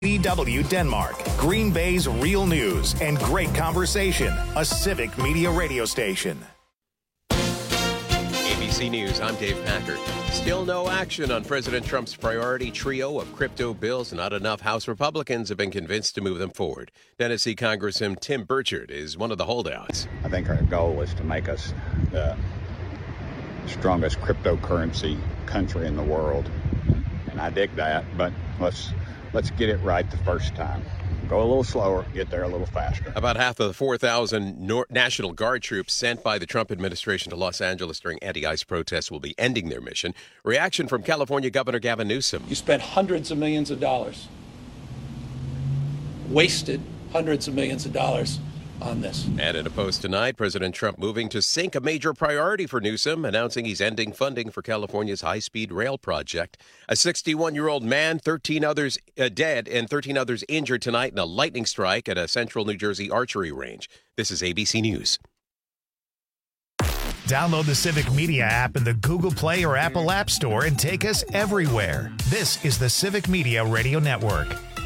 BW Denmark, Green Bay's real news and great conversation, a civic media radio station. ABC News, I'm Dave Packard. Still no action on President Trump's priority trio of crypto bills. Not enough House Republicans have been convinced to move them forward. Tennessee Congressman Tim Burchard is one of the holdouts. I think our goal is to make us the strongest cryptocurrency country in the world. And I dig that, but let's get it right the first time. Go a little slower, get there a little faster. About half of the 4,000 National Guard troops sent by the Trump administration to Los Angeles during anti-ICE protests will be ending their mission. Reaction from California Governor Gavin Newsom. You spent hundreds of millions of dollars, wasted hundreds of millions of dollars on this. And in a post tonight, President Trump moving to sink a major priority for Newsom, announcing he's ending funding for California's high-speed rail project. A 61-year-old man, 13 others dead and 13 others injured tonight in a lightning strike at a central New Jersey archery range. This is ABC News. Download the Civic Media app in the Google Play or Apple App Store and take us everywhere. This is the Civic Media Radio Network.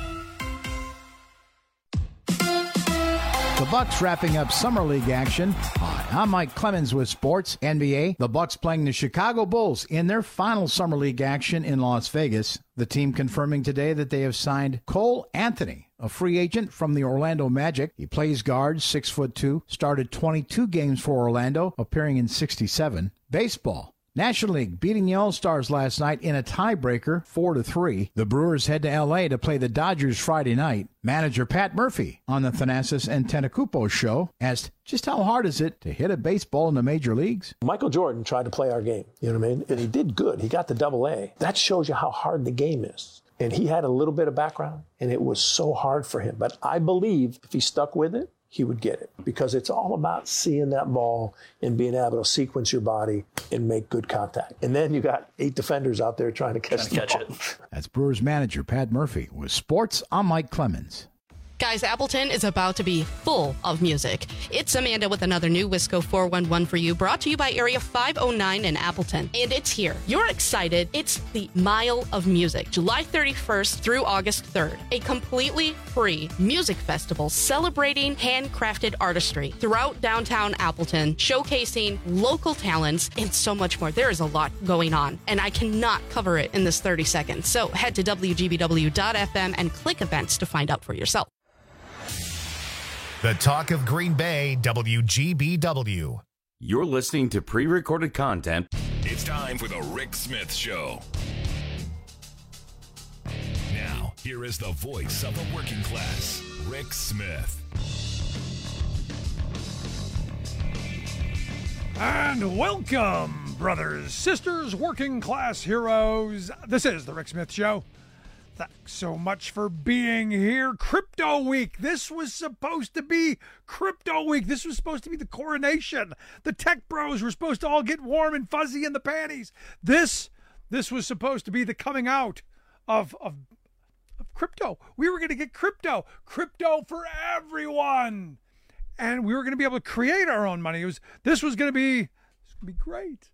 The Bucks wrapping up Summer League action. Hi, I'm Mike Clemens with Sports NBA. The Bucks playing the Chicago Bulls in their final Summer League action in Las Vegas. The team confirming today that they have signed Cole Anthony, a free agent from the Orlando Magic. He plays guard, 6'2", started 22 games for Orlando, appearing in 67. Baseball. National League beating the All-Stars last night in a tiebreaker, 4-3. The Brewers head to L.A. to play the Dodgers Friday night. Manager Pat Murphy on the Thanasis and Tentacupo show asked just how hard is it to hit a baseball in the major leagues? Michael Jordan tried to play our game, you know what I mean? And he did good. He got the AA. That shows you how hard the game is. And he had a little bit of background, and it was so hard for him. But I believe if he stuck with it, he would get it, because it's all about seeing that ball and being able to sequence your body and make good contact. And then you got 8 defenders out there trying to catch it. That's Brewers manager Pat Murphy with Sports. I'm Mike Clemens. Guys, Appleton is about to be full of music. It's Amanda with another new Wisco 411 for you, brought to you by Area 509 in Appleton. And it's here. You're excited. It's the Mile of Music, July 31st through August 3rd. A completely free music festival celebrating handcrafted artistry throughout downtown Appleton, showcasing local talents and so much more. There is a lot going on, and I cannot cover it in this 30 seconds. So head to WGBW.FM and click events to find out for yourself. The talk of Green Bay, WGBW. You're listening to pre-recorded content. It's time for the Rick Smith Show. Now, here is the voice of the working class, Rick Smith. And welcome, brothers, sisters, working class heroes. This is the Rick Smith Show. Thanks so much for being here. Crypto Week. This was supposed to be Crypto Week. This was supposed to be the coronation. The tech bros were supposed to all get warm and fuzzy in the panties. This was supposed to be the coming out of crypto. We were going to get crypto for everyone. And we were going to be able to create our own money. This was going to be great.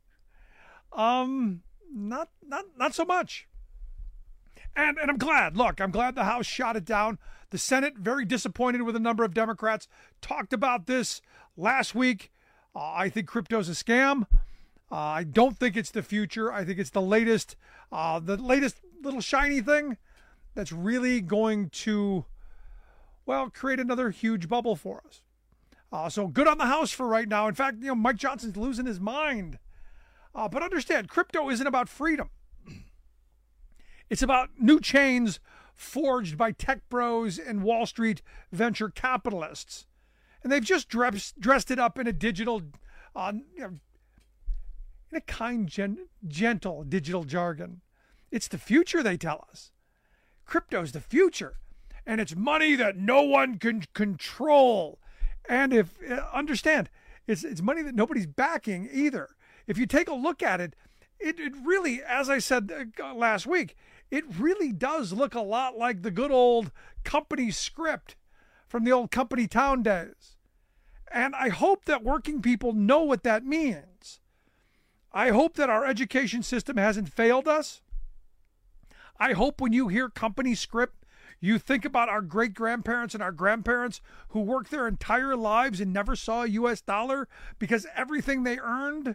Not so much. And I'm glad. Look, I'm glad the House shot it down. The Senate, very disappointed with a number of Democrats, talked about this last week. I think crypto's a scam. I don't think it's the future. I think it's the latest little shiny thing that's really going to, create another huge bubble for us. So good on the House for right now. In fact, Mike Johnson's losing his mind. But understand, crypto isn't about freedom. It's about new chains forged by tech bros and Wall Street venture capitalists. And they've just dressed it up in a digital, in a kind, gentle digital jargon. It's the future, they tell us. Crypto's the future. And it's money that no one can control. And understand, it's money that nobody's backing either. If you take a look at it, it really, as I said last week, it really does look a lot like the good old company script from the old company town days. And I hope that working people know what that means. I hope that our education system hasn't failed us. I hope when you hear company script, You think about our great-grandparents and our grandparents who worked their entire lives and never saw a U.S. dollar because everything they earned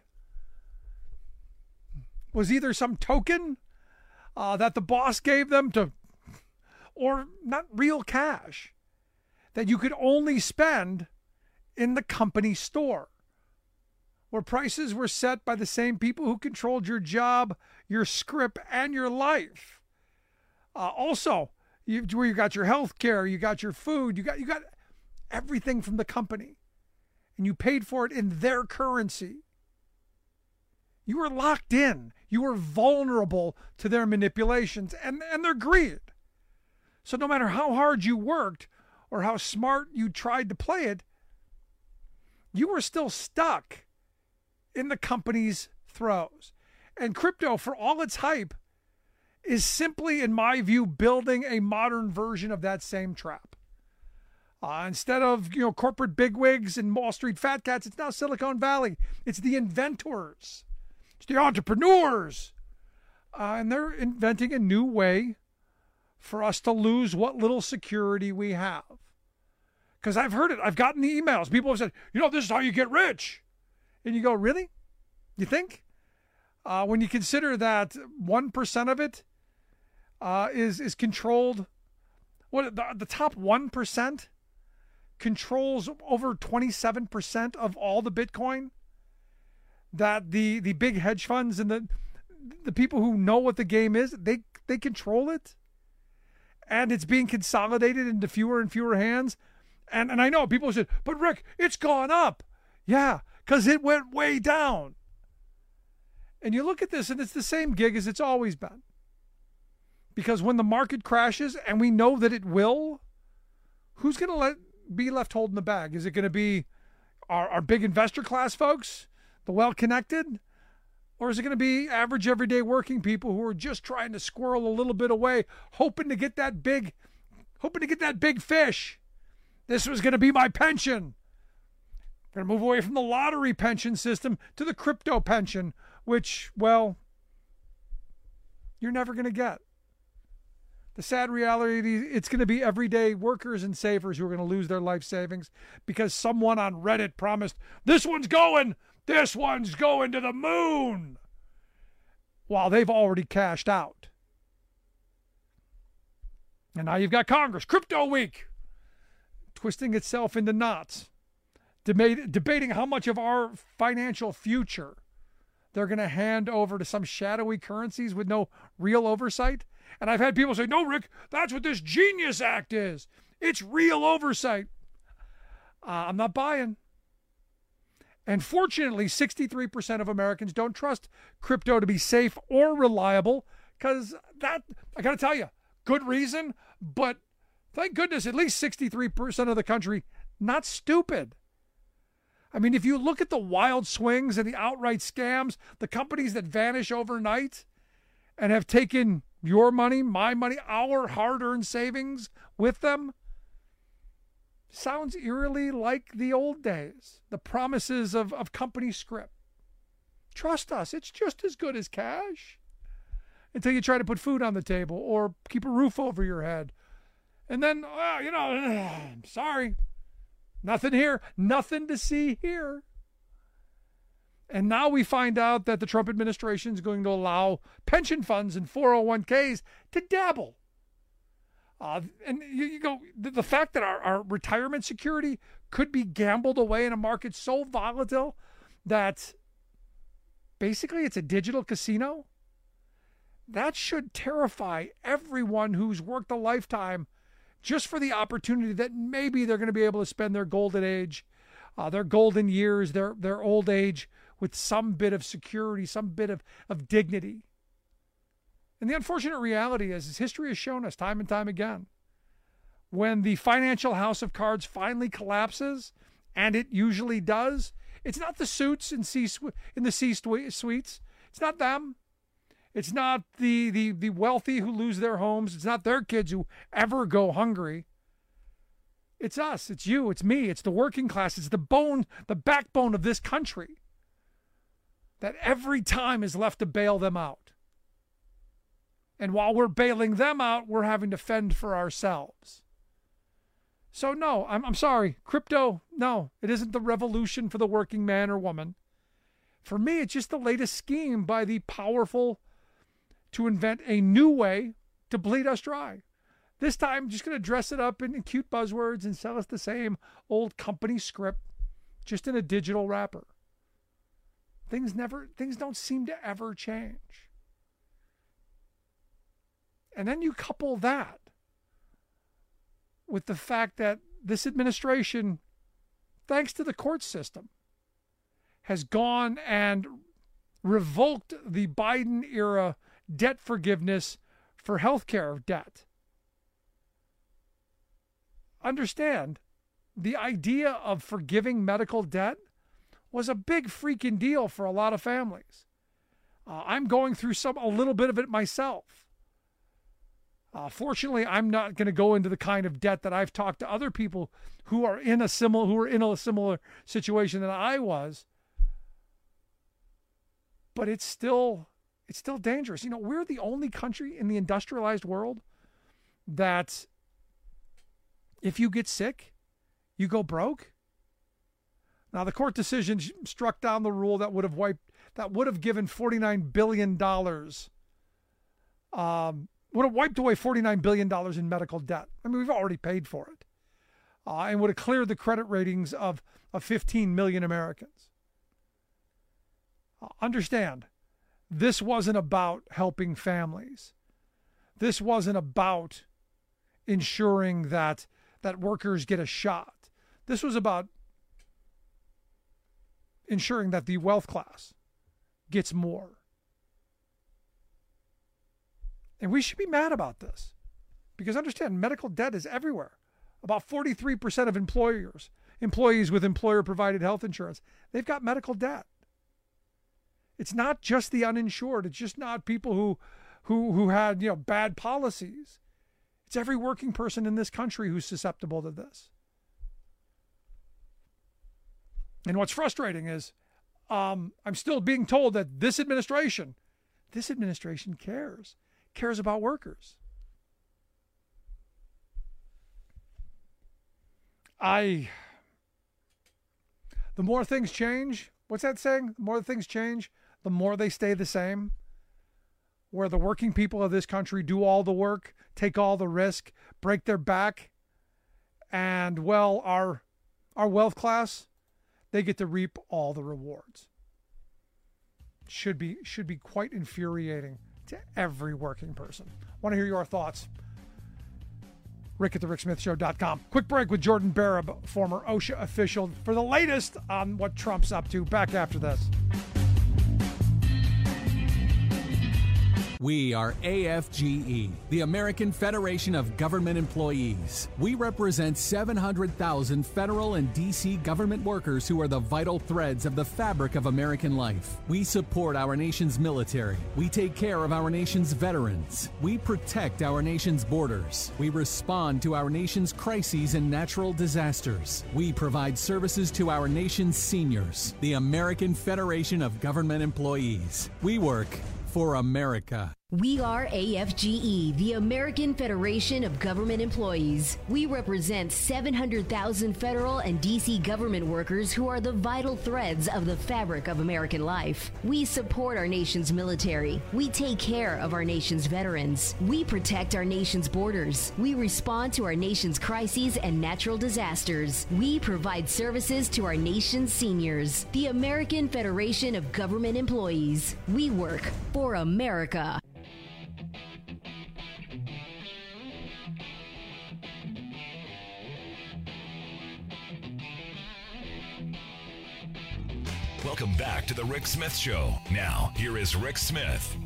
was either some token that the boss gave them or not real cash that you could only spend in the company store, where prices were set by the same people who controlled your job, your script, and your life. Also, where you got your health care, you got your food, you got everything from the company, and you paid for it in their currency. You were locked in. You were vulnerable to their manipulations and their greed. So no matter how hard you worked or how smart you tried to play it, you were still stuck in the company's throes. And crypto, for all its hype, is simply, in my view, building a modern version of that same trap. Instead of corporate bigwigs and Wall Street fat cats, it's now Silicon Valley. It's the inventors. It's the entrepreneurs. And they're inventing a new way for us to lose what little security we have. Because I've heard it. I've gotten the emails. People have said, this is how you get rich. And you go, really? You think? When you consider that 1% of it is controlled, the top 1% controls over 27% of all the Bitcoin, that the big hedge funds and the people who know what the game is, they control it, and it's being consolidated into fewer and fewer hands. And I know people said, but Rick, it's gone up. Yeah, because it went way down. And you look at this, and it's the same gig as it's always been. Because when the market crashes, and we know that it will, who's going to be left holding the bag? Is it going to be our big investor class folks, the well-connected? Or is it going to be average, everyday working people who are just trying to squirrel a little bit away, hoping to get that big fish? This was going to be my pension. I'm going to move away from the lottery pension system to the crypto pension, which, well, you're never going to get. The sad reality, it's going to be everyday workers and savers who are going to lose their life savings because someone on Reddit promised, this one's going to the moon, while they've already cashed out. And now you've got Congress, Crypto Week, twisting itself into knots, debating how much of our financial future they're going to hand over to some shadowy currencies with no real oversight. And I've had people say, no, Rick, that's what this Genius Act is. It's real oversight. I'm not buying. And fortunately, 63% of Americans don't trust crypto to be safe or reliable, because that, I got to tell you, good reason, but thank goodness at least 63% of the country not stupid. I mean, if you look at the wild swings and the outright scams, the companies that vanish overnight and have taken your money, my money, our hard-earned savings with them, sounds eerily like the old days, the promises of company script. Trust us, it's just as good as cash. Until you try to put food on the table or keep a roof over your head. And then, I'm sorry, nothing here, nothing to see here. And now we find out that the Trump administration is going to allow pension funds and 401ks to dabble. And you go, the fact that our retirement security could be gambled away in a market so volatile that basically it's a digital casino, that should terrify everyone who's worked a lifetime just for the opportunity that maybe they're going to be able to spend their golden age, their golden years, their old age with some bit of security, some bit of dignity. And the unfortunate reality is, as history has shown us time and time again, when the financial house of cards finally collapses, and it usually does, it's not the suits in the C-suites. It's not them. It's not the wealthy who lose their homes. It's not their kids who ever go hungry. It's us. It's you. It's me. It's the working class. It's the backbone of this country that every time is left to bail them out. And while we're bailing them out, we're having to fend for ourselves. So no, I'm sorry. Crypto, no, it isn't the revolution for the working man or woman. For me, it's just the latest scheme by the powerful to invent a new way to bleed us dry. This time, just going to dress it up in cute buzzwords and sell us the same old company script, just in a digital wrapper. Things don't seem to ever change. And then you couple that with the fact that this administration, thanks to the court system, has gone and revoked the Biden-era debt forgiveness for healthcare debt. Understand, the idea of forgiving medical debt was a big freaking deal for a lot of families. I'm going through a little bit of it myself. Fortunately, I'm not going to go into the kind of debt that I've talked to other people who are in a similar situation than I was. But it's still dangerous. You know, we're the only country in the industrialized world that if you get sick, you go broke. Now, the court decision struck down the rule that would have given $49 billion, would have wiped away $49 billion in medical debt. I mean, we've already paid for it. And would have cleared the credit ratings of 15 million Americans. Understand, this wasn't about helping families. This wasn't about ensuring that workers get a shot. This was about ensuring that the wealth class gets more. And we should be mad about this. Because understand, medical debt is everywhere. About 43% of employees with employer-provided health insurance, they've got medical debt. It's not just the uninsured. It's just not people who had, bad policies. It's every working person in this country who's susceptible to this. And what's frustrating is I'm still being told that this administration cares about workers. The more things change, what's that saying? The more things change, the more they stay the same. Where the working people of this country do all the work, take all the risk, break their back, and our wealth class, they get to reap all the rewards. Should be quite infuriating to every working person. Want to hear your thoughts? Rick at thericksmithshow.com. Quick break with Jordan Barab, former OSHA official, for the latest on what Trump's up to. Back after this. We are AFGE, the American Federation of Government Employees. We represent 700,000 federal and D.C. government workers who are the vital threads of the fabric of American life. We support our nation's military. We take care of our nation's veterans. We protect our nation's borders. We respond to our nation's crises and natural disasters. We provide services to our nation's seniors. The American Federation of Government Employees. We work for America. We are AFGE, the American Federation of Government Employees. We represent 700,000 federal and D.C. government workers who are the vital threads of the fabric of American life. We support our nation's military. We take care of our nation's veterans. We protect our nation's borders. We respond to our nation's crises and natural disasters. We provide services to our nation's seniors. The American Federation of Government Employees. We work for America. Welcome back to the Rick Smith Show. Now, here is Rick Smith.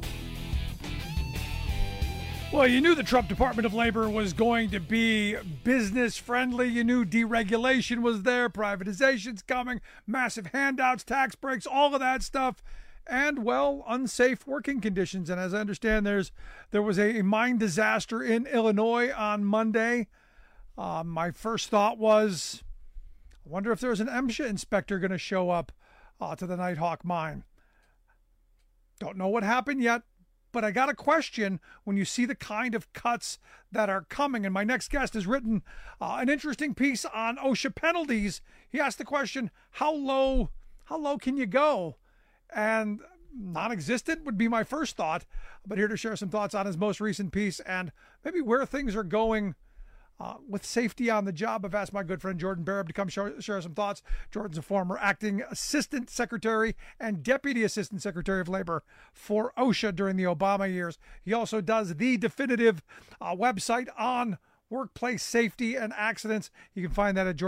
Well, you knew the Trump Department of Labor was going to be business friendly. You knew deregulation was there, privatization's coming, massive handouts, tax breaks, all of that stuff, and, well, unsafe working conditions. And as I understand, there was a mine disaster in Illinois on Monday. My first thought was, I wonder if there's an MSHA inspector going to show up to the Nighthawk mine. Don't know what happened yet, But I got a question when you see the kind of cuts that are coming. And my next guest has written an interesting piece on OSHA penalties. He asked the question, how low can you go? And non-existent would be my first thought. But here to share some thoughts on his most recent piece and maybe where things are going with safety on the job, I've asked my good friend Jordan Barab to come share some thoughts. Jordan's a former acting assistant secretary and deputy assistant secretary of labor for OSHA during the Obama years. He also does the definitive website on workplace safety and accidents. You can find that at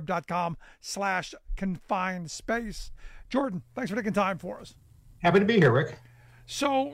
jordanbarab.com/confined space. Jordan, thanks for taking time for us. Happy to be here, Rick. So,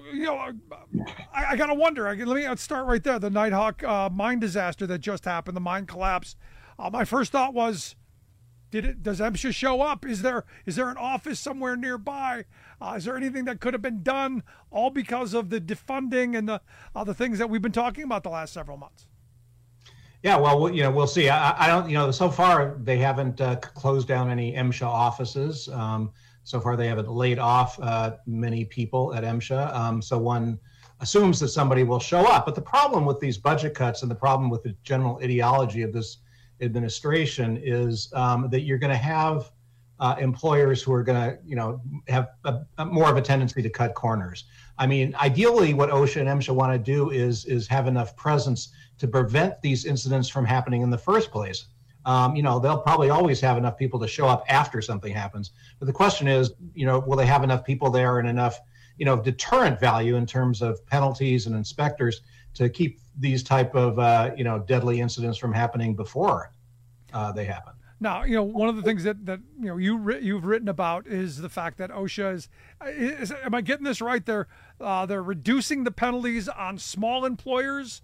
I got to wonder, let's start right there. The Nighthawk mine disaster that just happened, the mine collapse. My first thought was, does MSHA show up? Is there an office somewhere nearby? Is there anything that could have been done, all because of the defunding and the things that we've been talking about the last several months? Yeah, well, we'll see. I don't, so far they haven't closed down any MSHA offices. So far, they haven't laid off many people at MSHA. So one assumes that somebody will show up. But the problem with these budget cuts and the problem with the general ideology of this administration is that you're going to have employers who are going to, have more of a tendency to cut corners. I mean, ideally, what OSHA and MSHA want to do is have enough presence to prevent these incidents from happening in the first place. They'll probably always have enough people to show up after something happens. But the question is, will they have enough people there and enough, deterrent value in terms of penalties and inspectors to keep these type of, deadly incidents from happening before they happen? Now, one of the things that you've written about is the fact that OSHA is am I getting this right? They're reducing the penalties on small employers.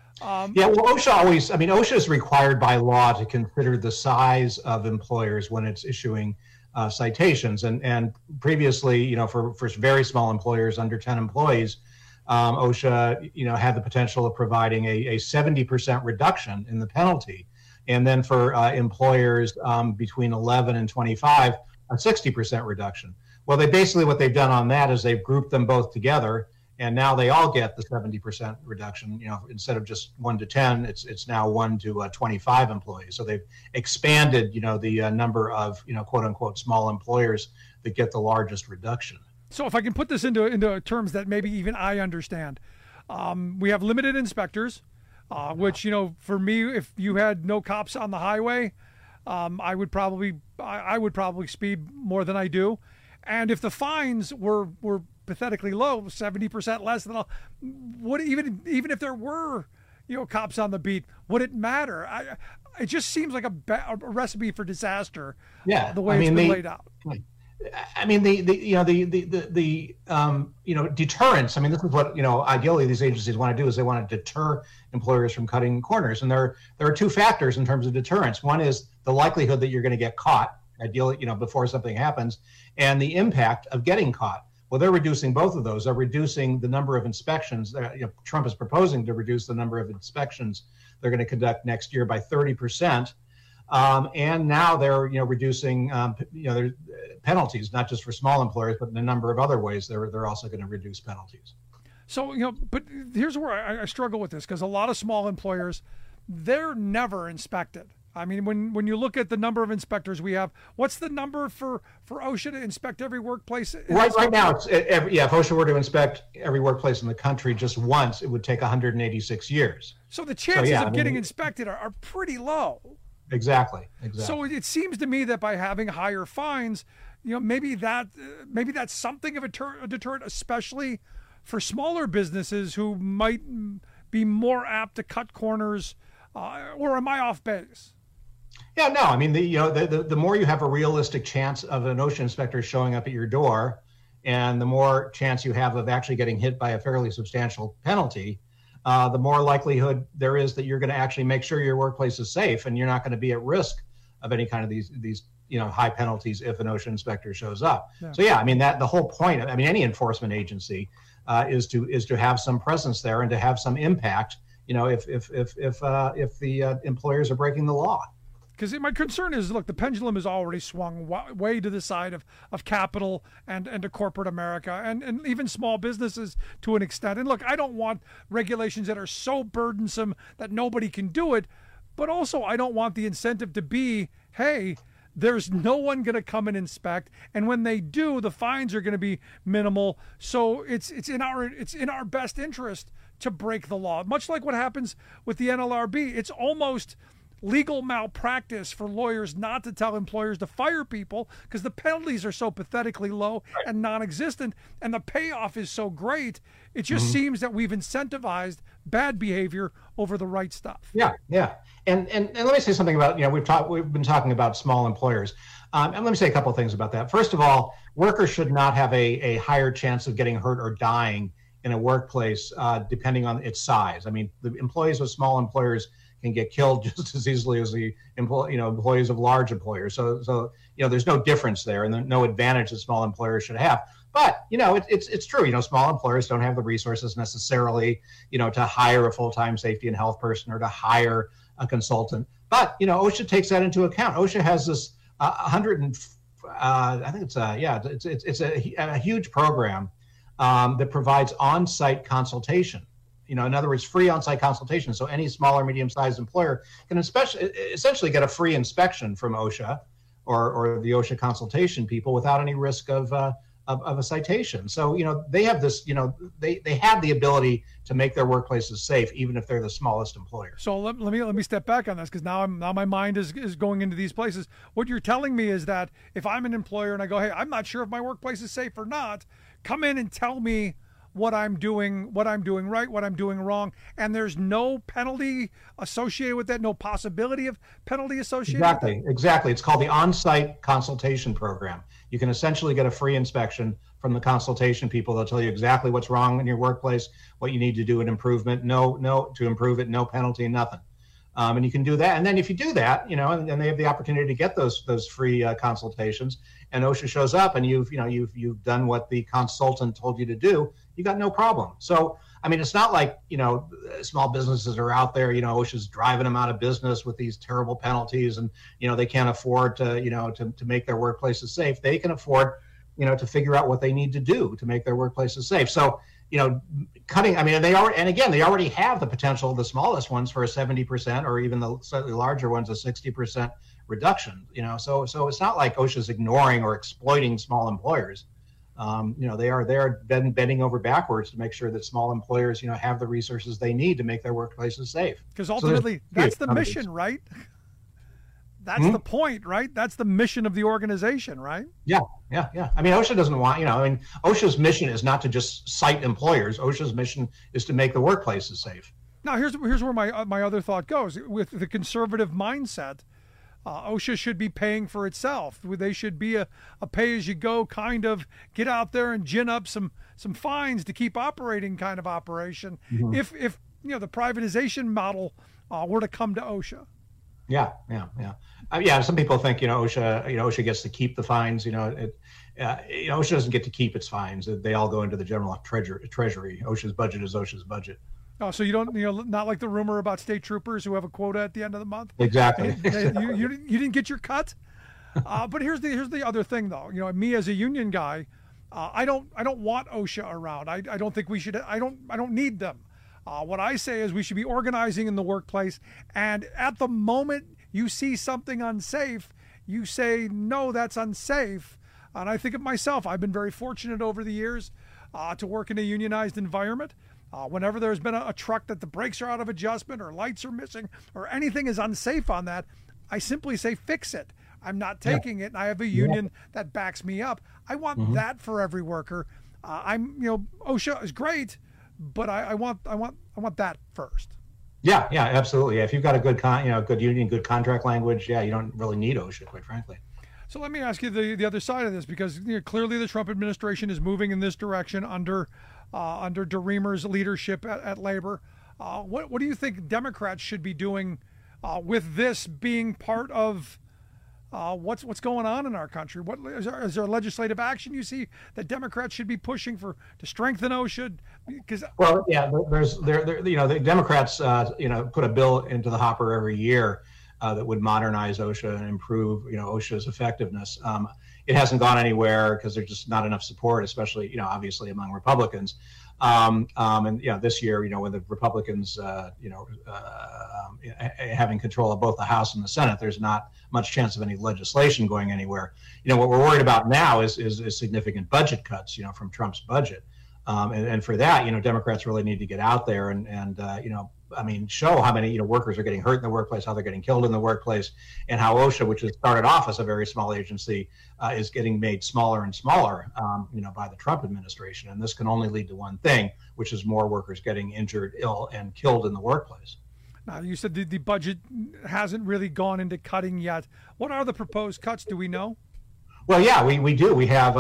OSHA is required by law to consider the size of employers when it's issuing citations. And previously, for very small employers under 10 employees, OSHA, had the potential of providing a 70% reduction in the penalty. And then for employers between 11 and 25, a 60% reduction. Well, what they've done on that is they've grouped them both together. And now they all get the 70% reduction. Instead of just 1 to 10, it's now 1 to 25 employees. So they've expanded, the number of, quote unquote, small employers that get the largest reduction. So if I can put this into terms that maybe even I understand, we have limited inspectors, which for me, if you had no cops on the highway, I would probably speed more than I do, and if the fines were pathetically low, 70% less than even if there were cops on the beat, would it matter? It just seems like a recipe for disaster. Yeah, the way it's been laid out. I mean, the deterrence. I mean, this is what ideally these agencies want to do is they want to deter employers from cutting corners. And there are two factors in terms of deterrence. One is the likelihood that you're going to get caught, ideally, before something happens, and the impact of getting caught. Well, they're reducing both of those. They're reducing the number of inspections. Trump is proposing to reduce the number of inspections they're going to conduct next year by 30%. And now they're reducing their penalties, not just for small employers, but in a number of other ways. They're also going to reduce penalties. So but here's where I struggle with this, because a lot of small employers, they're never inspected. I mean, when you look at the number of inspectors we have, what's the number for OSHA to inspect every workplace? Right now, if OSHA were to inspect every workplace in the country just once, it would take 186 years. So the chances of getting inspected are pretty low. Exactly. So it seems to me that by having higher fines, maybe that's something of a deterrent, especially for smaller businesses who might be more apt to cut corners. Or am I off base? Yeah, no. I mean, the more you have a realistic chance of an OSHA inspector showing up at your door, and the more chance you have of actually getting hit by a fairly substantial penalty, the more likelihood there is that you're going to actually make sure your workplace is safe, and you're not going to be at risk of any kind of these high penalties if an OSHA inspector shows up. Yeah. So yeah, I mean the whole point. I mean, any enforcement agency is to have some presence there and to have some impact. If the employers are breaking the law. Because my concern is, look, the pendulum has already swung way to the side of capital and to corporate America and even small businesses to an extent. And look, I don't want regulations that are so burdensome that nobody can do it, but also I don't want the incentive to be, hey, there's no one going to come and inspect, and when they do, the fines are going to be minimal. So it's in our best interest to break the law. Much like what happens with the NLRB, it's almost legal malpractice for lawyers not to tell employers to fire people because the penalties are so pathetically low and non-existent, and the payoff is so great. It just seems that we've incentivized bad behavior over the right stuff. Yeah. And let me say something about, we've been talking about small employers. And let me say a couple of things about that. First of all, workers should not have a higher chance of getting hurt or dying in a workplace depending on its size. I mean, the employees of small employers can get killed just as easily as the employees of large employers. So there's no difference there, and no advantage that small employers should have. But it's true. Small employers don't have the resources necessarily, to hire a full-time safety and health person or to hire a consultant. But OSHA takes that into account. OSHA has this it's a huge program that provides on-site consultation. In other words, free on-site consultation. So any small or medium-sized employer can essentially get a free inspection from OSHA or the OSHA consultation people without any risk of a citation. So, they have this, they have the ability to make their workplaces safe, even if they're the smallest employer. So let me step back on this, because now my mind is going into these places. What you're telling me is that if I'm an employer and I go, hey, I'm not sure if my workplace is safe or not, come in and tell me what I'm doing right, what I'm doing wrong, and there's no penalty associated with that, no possibility of penalty associated with that? Exactly. It's called the on-site consultation program. You can essentially get a free inspection from the consultation people. They'll tell you exactly what's wrong in your workplace, what you need to do an improvement, to improve it, no penalty, nothing. And you can do that. And then if you do that, and they have the opportunity to get those free consultations, and OSHA shows up and you've done what the consultant told you to do, you got no problem. So, I mean, it's not like, small businesses are out there, OSHA's driving them out of business with these terrible penalties, and, they can't afford to make their workplaces safe. They can afford, to figure out what they need to do to make their workplaces safe. So, cutting, I mean, they already have the potential, the smallest ones, for a 70%, or even the slightly larger ones, a 60% reduction, so it's not like OSHA's ignoring or exploiting small employers. They are bending over backwards to make sure that small employers, have the resources they need to make their workplaces safe. Because ultimately, that's the mission, right? That's the point, right? That's the mission of the organization, right? Yeah. I mean, OSHA doesn't want, OSHA's mission is not to just cite employers. OSHA's mission is to make the workplaces safe. Now, here's where my other thought goes. With the conservative mindset, OSHA should be paying for itself. They should be a pay-as-you-go kind of get out there and gin up some fines to keep operating kind of operation. If the privatization model were to come to OSHA. Yeah. Some people think OSHA gets to keep the fines. OSHA doesn't get to keep its fines. They all go into the general treasury. OSHA's budget is OSHA's budget. Oh, so you don't, not like the rumor about state troopers who have a quota at the end of the month. Exactly. You didn't get your cut. But here's the other thing, though. Me as a union guy, I don't want OSHA around. I don't think we should. I don't need them. What I say is we should be organizing in the workplace, and at the moment you see something unsafe, you say, no, that's unsafe. And I think of myself. I've been very fortunate over the years to work in a unionized environment. Whenever there's been a truck that the brakes are out of adjustment or lights are missing or anything is unsafe on that, I simply say, fix it. I'm not taking it, and I have a union that backs me up. I want that for every worker. OSHA is great, but I want that first. Yeah, absolutely. If you've got a good good union, good contract language, you don't really need OSHA, quite frankly. So let me ask you the other side of this, because clearly the Trump administration is moving in this direction under DeReamer's leadership at Labor. What do you think Democrats should be doing with this being part of what's going on in our country? What is there legislative action you see that Democrats should be pushing for to strengthen OSHA? The Democrats put a bill into the hopper every year that would modernize OSHA and improve, OSHA's effectiveness. It hasn't gone anywhere because there's just not enough support, especially, obviously among Republicans. This year, with the Republicans, having control of both the House and the Senate, there's not much chance of any legislation going anywhere. What we're worried about now is significant budget cuts, from Trump's budget. And for that, Democrats really need to get out there and show how many, workers are getting hurt in the workplace, how they're getting killed in the workplace, and how OSHA, which has started off as a very small agency, is getting made smaller and smaller, by the Trump administration. And this can only lead to one thing, which is more workers getting injured, ill, and killed in the workplace. Now, you said the budget hasn't really gone into cutting yet. What are the proposed cuts? Do we know? Well, yeah, we do. We have.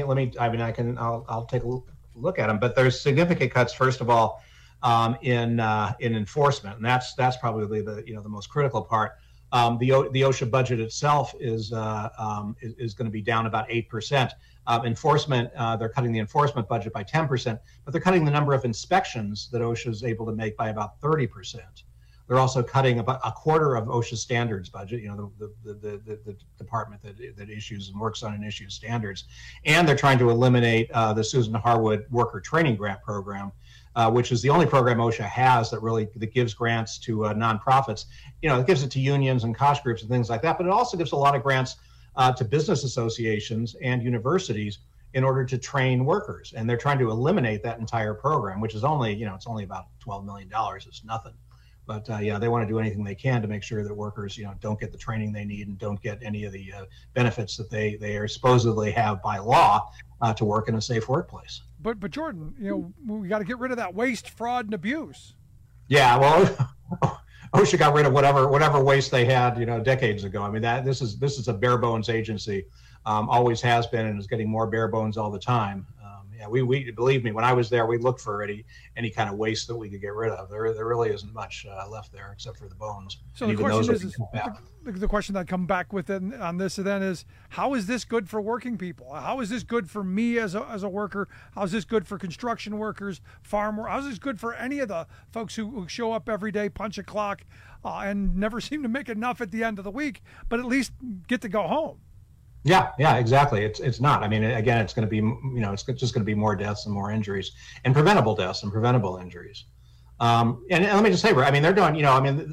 I'll take a look at them, but there's significant cuts. First of all, in enforcement, and that's probably the most critical part. The OSHA budget itself is going to be down about 8%. Enforcement, they're cutting the enforcement budget by 10%, but they're cutting the number of inspections that OSHA is able to make by about 30%. They're also cutting about a quarter of OSHA standards budget, the department that issues and works on and issues standards. And they're trying to eliminate the Susan Harwood Worker Training Grant Program, which is the only program OSHA has that gives grants to nonprofits. It gives it to unions and cost groups and things like that, but it also gives a lot of grants to business associations and universities in order to train workers. And they're trying to eliminate that entire program, which is only, it's only about $12 million. It's nothing. But they want to do anything they can to make sure that workers, don't get the training they need and don't get any of the benefits that they are supposedly have by law to work in a safe workplace. But Jordan, we got to get rid of that waste, fraud, and abuse. Yeah, well, OSHA got rid of whatever waste they had, decades ago. I mean, this is a bare bones agency, always has been, and is getting more bare bones all the time. We believe me, when I was there, we looked for any kind of waste that we could get rid of. There really isn't much left there except for the bones. So the question the question that I come back with on this then is, how is this good for working people? How is this good for me as a worker? How is this good for construction workers, farm workers? How is this good for any of the folks who show up every day, punch a clock, and never seem to make enough at the end of the week, but at least get to go home? Yeah, exactly. It's not. I mean, again, it's going to be, it's just going to be more deaths and more injuries, and preventable deaths and preventable injuries. And let me just say, I mean, they're doing,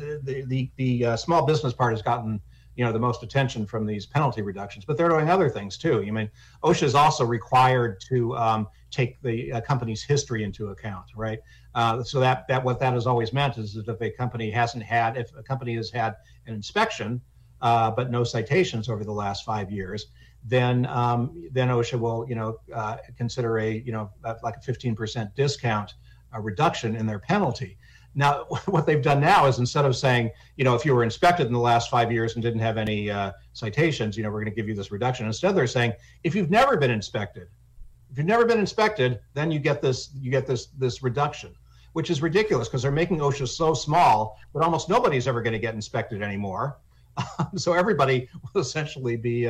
the small business part has gotten, the most attention from these penalty reductions, but they're doing other things too. I mean, OSHA is also required to take the company's history into account, right? So that what that has always meant is that if a company has had an inspection, but no citations over the last 5 years, then OSHA will, consider like a 15% discount reduction in their penalty. Now, what they've done now is, instead of saying, if you were inspected in the last 5 years and didn't have any citations, we're going to give you this reduction. Instead, they're saying, if you've never been inspected, then you get this reduction, which is ridiculous because they're making OSHA so small that almost nobody's ever going to get inspected anymore. So everybody will essentially be,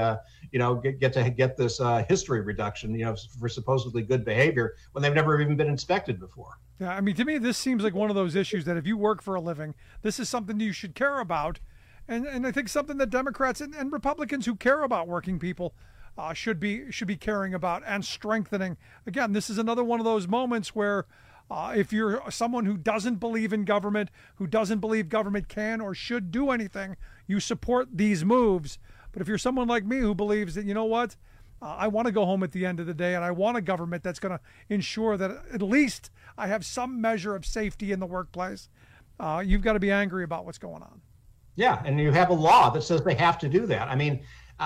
get this history reduction, for supposedly good behavior when they've never even been inspected before. Yeah, I mean, to me, this seems like one of those issues that if you work for a living, this is something you should care about. And I think something that Democrats and Republicans who care about working people should be caring about and strengthening. Again, this is another one of those moments where if you're someone who doesn't believe in government, who doesn't believe government can or should do anything, you support these moves. But if you're someone like me who believes that, I want to go home at the end of the day and I want a government that's going to ensure that at least I have some measure of safety in the workplace, you've got to be angry about what's going on. Yeah, and you have a law that says they have to do that. I mean,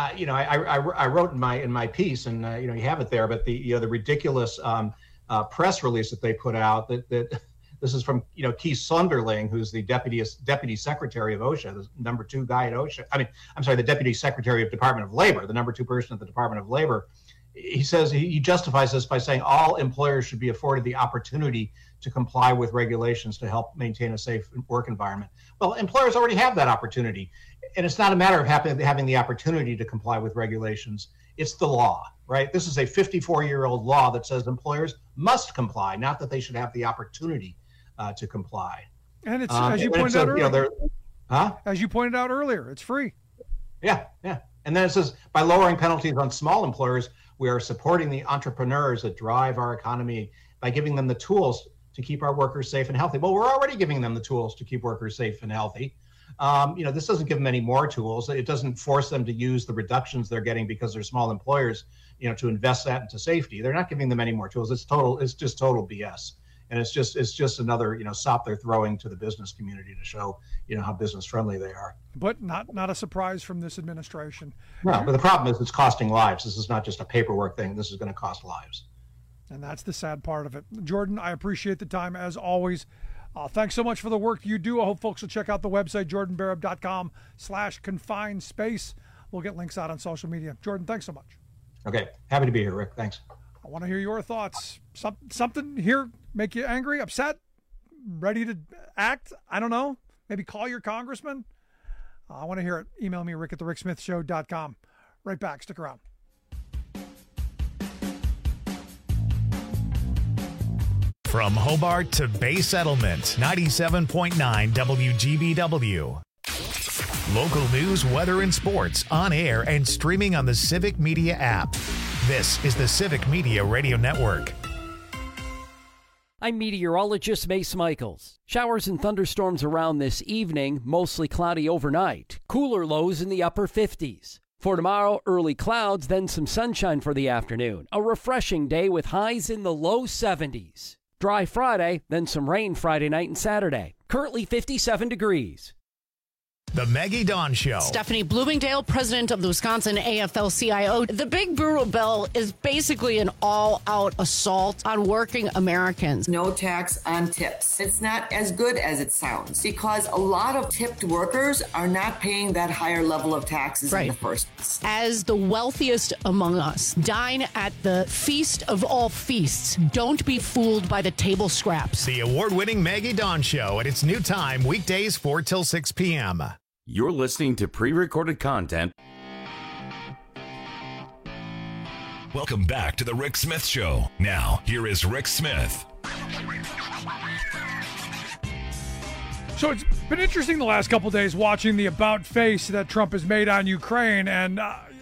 I wrote in my piece, and you have it there, but the ridiculous press release that they put out that this is from Keith Sunderling, who's the deputy secretary of OSHA, the number 2 guy at OSHA. The deputy secretary of Department of Labor, the number 2 person at the Department of Labor. He says he justifies this by saying all employers should be afforded the opportunity to comply with regulations to help maintain a safe work environment. Well, employers already have that opportunity, and it's not a matter of having the opportunity to comply with regulations. It's the law, right? This is a 54-year-old law that says employers must comply, not that they should have the opportunity to comply. And it's, as you pointed out earlier, Huh? As you pointed out earlier, it's free. Yeah. And then it says, by lowering penalties on small employers, we are supporting the entrepreneurs that drive our economy by giving them the tools to keep our workers safe and healthy. Well, we're already giving them the tools to keep workers safe and healthy. This doesn't give them any more tools. It doesn't force them to use the reductions they're getting because they're small employers, to invest that into safety. They're not giving them any more tools. It's just total BS. And it's just another, sop they're throwing to the business community to show, how business friendly they are. But not a surprise from this administration. No, but the problem is it's costing lives. This is not just a paperwork thing. This is going to cost lives. And that's the sad part of it. Jordan, I appreciate the time as always. Thanks so much for the work you do. I hope folks will check out the website, jordanbarab.com/confined space. We'll get links out on social media. Jordan, thanks so much. Okay. Happy to be here, Rick. Thanks. I want to hear your thoughts. Something here make you angry, upset, ready to act? I don't know. Maybe call your congressman. I want to hear it. Email me, rick@thericksmithshow.com. Right back. Stick around. From Hobart to Bay Settlement, 97.9 WGBW. Local news, weather, and sports on air and streaming on the Civic Media app. This is the Civic Media Radio Network. I'm meteorologist Mace Michaels. Showers and thunderstorms around this evening, mostly cloudy overnight. Cooler lows in the upper 50s. For tomorrow, early clouds, then some sunshine for the afternoon. A refreshing day with highs in the low 70s. Dry Friday, then some rain Friday night and Saturday. Currently 57 degrees. The Maggie Dawn Show. Stephanie Bloomingdale, president of the Wisconsin AFL-CIO. The Big Brutal Bill is basically an all-out assault on working Americans. No tax on tips. It's not as good as it sounds because a lot of tipped workers are not paying that higher level of taxes in the first place. As the wealthiest among us, dine at the feast of all feasts. Don't be fooled by the table scraps. The award-winning Maggie Dawn Show at its new time, weekdays 4 till 6 p.m. You're listening to pre-recorded content. Welcome back to the Rick Smith Show. Now, here is Rick Smith. So it's been interesting the last couple of days watching the about face that Trump has made on Ukraine. And,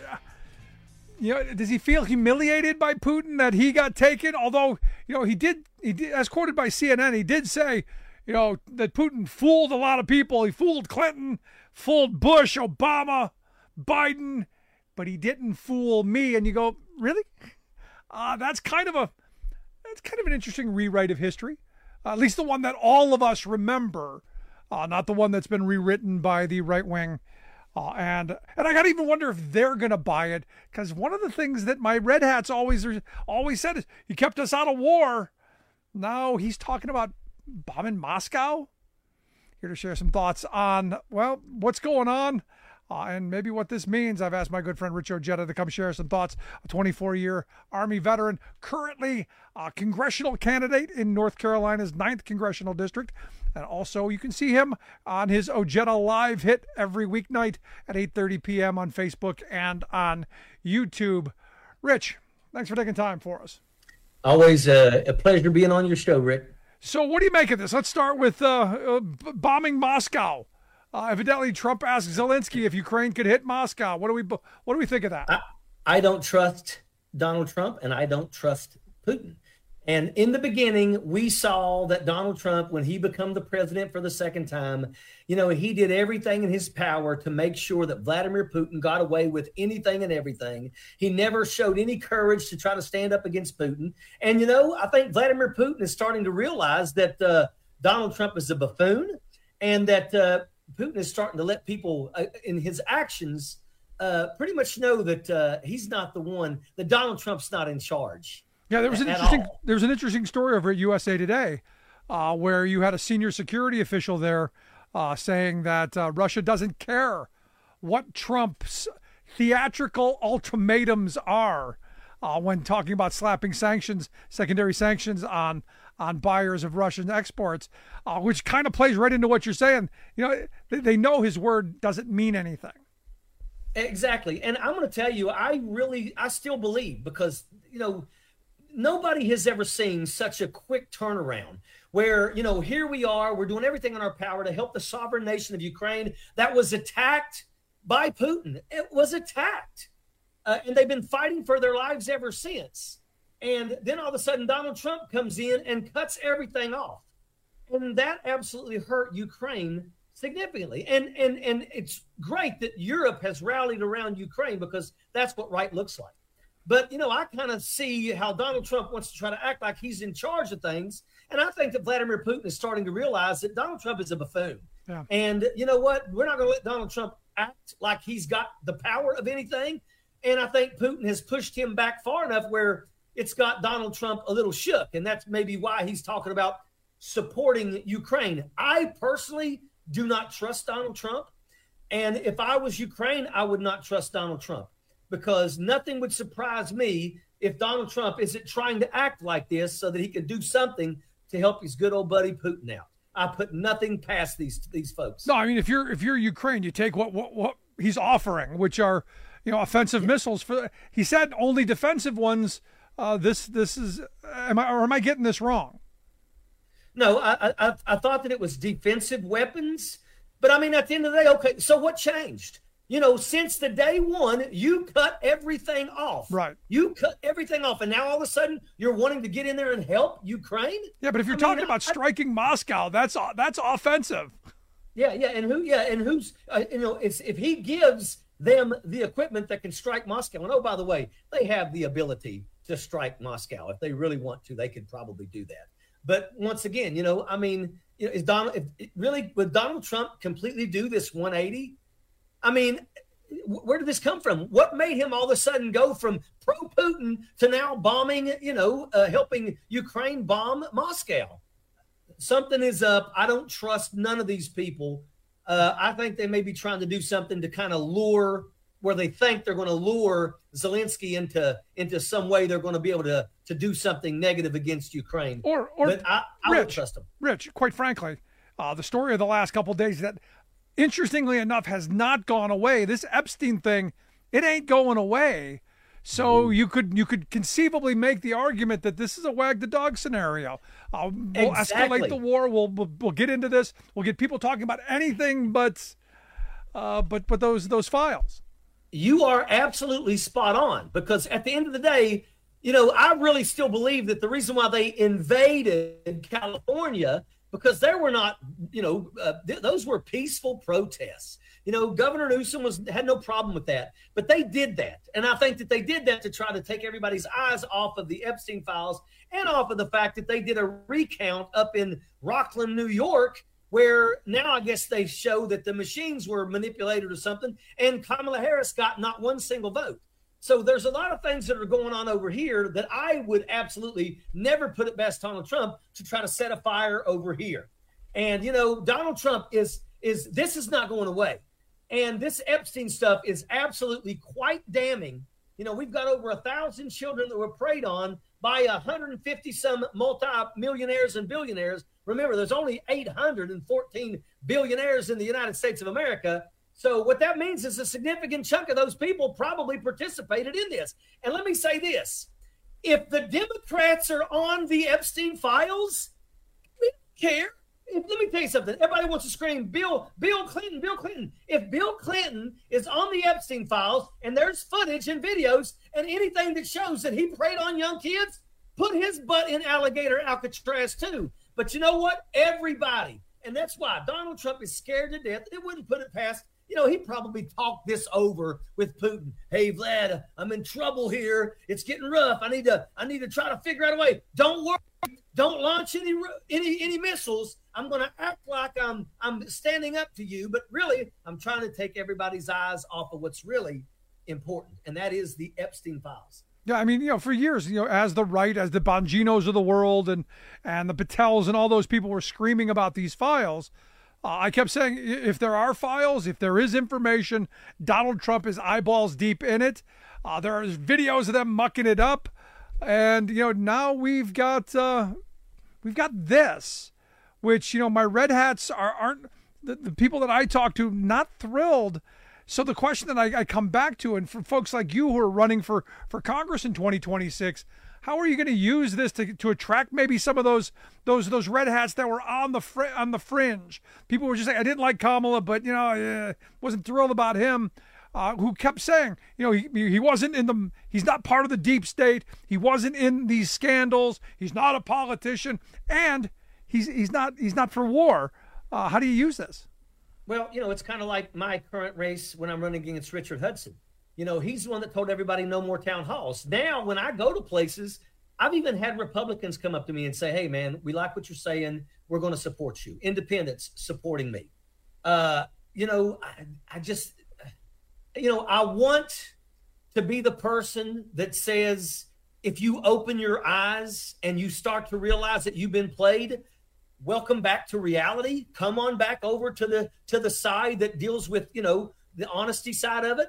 does he feel humiliated by Putin that he got taken? Although, he did, as quoted by CNN, he did say, that Putin fooled a lot of people. He fooled Clinton, fooled Bush, Obama, Biden, but he didn't fool me. And you go, really? That's kind of an interesting rewrite of history. At least the one that all of us remember, not the one that's been rewritten by the right wing. And I gotta even wonder if they're gonna buy it, because one of the things that my red hats always said is he kept us out of war. Now he's talking about bombing Moscow. Here to share some thoughts on, what's going on and maybe what this means. I've asked my good friend Rich Ojeda to come share some thoughts, a 24-year Army veteran, currently a congressional candidate in North Carolina's 9th Congressional District. And also you can see him on his Ojeda Live hit every weeknight at 8:30 p.m. on Facebook and on YouTube. Rich, thanks for taking time for us. Always a pleasure being on your show, Rick. So what do you make of this? Let's start with bombing Moscow. Evidently, Trump asked Zelensky if Ukraine could hit Moscow. What do we think of that? I don't trust Donald Trump, and I don't trust Putin. And in the beginning, we saw that Donald Trump, when he became the president for the second time, he did everything in his power to make sure that Vladimir Putin got away with anything and everything. He never showed any courage to try to stand up against Putin. And, I think Vladimir Putin is starting to realize that Donald Trump is a buffoon, and that Putin is starting to let people in his actions pretty much know that he's not the one, that Donald Trump's not in charge. Yeah, there was an interesting story over at USA Today where you had a senior security official there saying that Russia doesn't care what Trump's theatrical ultimatums are when talking about slapping secondary sanctions on buyers of Russian exports, which kind of plays right into what you're saying. They know his word doesn't mean anything. Exactly. And I'm going to tell you, I still believe, because, nobody has ever seen such a quick turnaround. where, here we are, we're doing everything in our power to help the sovereign nation of Ukraine that was attacked by Putin. It was attacked. And they've been fighting for their lives ever since. And then all of a sudden, Donald Trump comes in and cuts everything off. And that absolutely hurt Ukraine significantly. And it's great that Europe has rallied around Ukraine because that's what right looks like. But, I kind of see how Donald Trump wants to try to act like he's in charge of things. And I think that Vladimir Putin is starting to realize that Donald Trump is a buffoon. Yeah. And you know what? We're not going to let Donald Trump act like he's got the power of anything. And I think Putin has pushed him back far enough where it's got Donald Trump a little shook. And that's maybe why he's talking about supporting Ukraine. I personally do not trust Donald Trump. And if I was Ukraine, I would not trust Donald Trump because nothing would surprise me if Donald Trump isn't trying to act like this so that he can do something to help his good old buddy Putin out. I put nothing past these folks. No, I mean, if you're Ukraine, you take what he's offering, which are, offensive missiles. He said only defensive ones. This is, am I getting this wrong? No, I thought that it was defensive weapons, but I mean, at the end of the day, okay, so what changed? Since the day one, you cut everything off. Right. You cut everything off, and now all of a sudden you're wanting to get in there and help Ukraine? Yeah, but if you're talking about striking Moscow, that's offensive. Yeah, and who's if he gives them the equipment that can strike Moscow. And oh, by the way, they have the ability to strike Moscow. If they really want to, they could probably do that. But once again, would Donald Trump completely do this 180? I mean, where did this come from? What made him all of a sudden go from pro-Putin to now bombing, helping Ukraine bomb Moscow? Something is up. I don't trust none of these people. I think they may be trying to do something to kind of lure where they think they're going to lure Zelensky into some way they're going to be able to do something negative against Ukraine. But I don't trust them. Rich, quite frankly, the story of the last couple of days that, interestingly enough, has not gone away. This Epstein thing, it ain't going away. So you could conceivably make the argument that this is a wag the dog scenario. We'll escalate the war. We'll get into this. We'll get people talking about anything but those files. You are absolutely spot on because at the end of the day, I really still believe that the reason why they invaded California because there were not, those were peaceful protests. Governor Newsom had no problem with that, but they did that. And I think that they did that to try to take everybody's eyes off of the Epstein files and off of the fact that they did a recount up in Rockland, New York, where now I guess they show that the machines were manipulated or something, and Kamala Harris got not one single vote. So there's a lot of things that are going on over here that I would absolutely never put it past Donald Trump to try to set a fire over here. And, Donald Trump this is not going away. And this Epstein stuff is absolutely quite damning. We've got over 1,000 children that were preyed on by 150 some multi-millionaires and billionaires. Remember, there's only 814 billionaires in the United States of America. So what that means is a significant chunk of those people probably participated in this. And let me say this. If the Democrats are on the Epstein files, we don't care. Let me tell you something. Everybody wants to scream, Bill Clinton, Bill Clinton. If Bill Clinton is on the Epstein files and there's footage and videos and anything that shows that he preyed on young kids, put his butt in alligator Alcatraz too. But you know what? Everybody. And that's why Donald Trump is scared to death. It wouldn't put it past. He probably talked this over with Putin. Hey, Vlad, I'm in trouble here. It's getting rough. I need to try to figure out a way. Don't worry. Don't launch any missiles. I'm going to act like I'm standing up to you, but really, I'm trying to take everybody's eyes off of what's really important, and that is the Epstein files. Yeah, I mean, for years, as the Bonginos of the world and the Patels and all those people were screaming about these files. I kept saying, if there are files, if there is information, Donald Trump is eyeballs deep in it. There are videos of them mucking it up. And, now we've got this, which, my red hats aren't the people that I talk to, not thrilled. So the question that I come back to, and for folks like you who are running for Congress in 2026, how are you going to use this to attract maybe some of those red hats that were on the fringe? People were just saying, I didn't like Kamala, but wasn't thrilled about him. Who kept saying, he wasn't he's not part of the deep state. He wasn't in these scandals. He's not a politician, and he's not for war. How do you use this? Well, it's kind of like my current race when I'm running against Richard Hudson. He's the one that told everybody no more town halls. Now, when I go to places, I've even had Republicans come up to me and say, hey, man, we like what you're saying. We're going to support you. Independents supporting me. I want to be the person that says, if you open your eyes and you start to realize that you've been played, welcome back to reality. Come on back over to the side that deals with, the honesty side of it.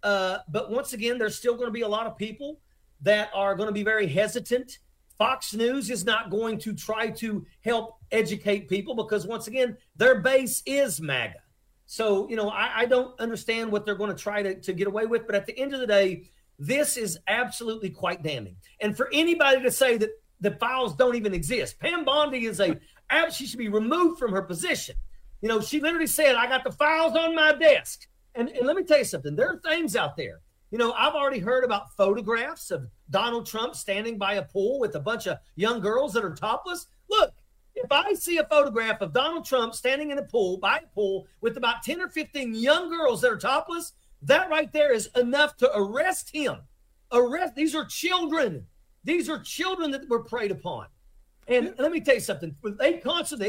But once again, there's still going to be a lot of people that are going to be very hesitant. Fox News is not going to try to help educate people because, once again, their base is MAGA. So, I don't understand what they're going to try to get away with. But at the end of the day, this is absolutely quite damning. And for anybody to say that the files don't even exist, Pam Bondi she should be removed from her position. She literally said, I got the files on my desk. And let me tell you something. There are things out there. I've already heard about photographs of Donald Trump standing by a pool with a bunch of young girls that are topless. Look, if I see a photograph of Donald Trump standing in by a pool with about 10 or 15 young girls that are topless, that right there is enough to arrest him. These are children. These are children that were preyed upon. And let me tell you something. They